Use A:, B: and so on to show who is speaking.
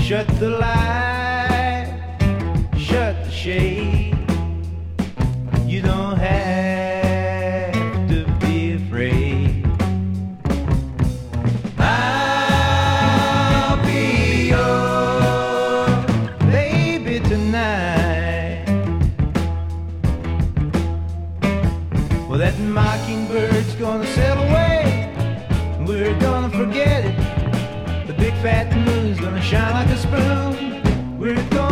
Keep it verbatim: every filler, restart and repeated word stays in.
A: Shut the light, shut the shade. You don't have to be afraid. I'll be your baby tonight. Well, that mockingbird's gonna sail away. We're gonna forget it. The big fat moon's gonna shine like a spoon. We're gonna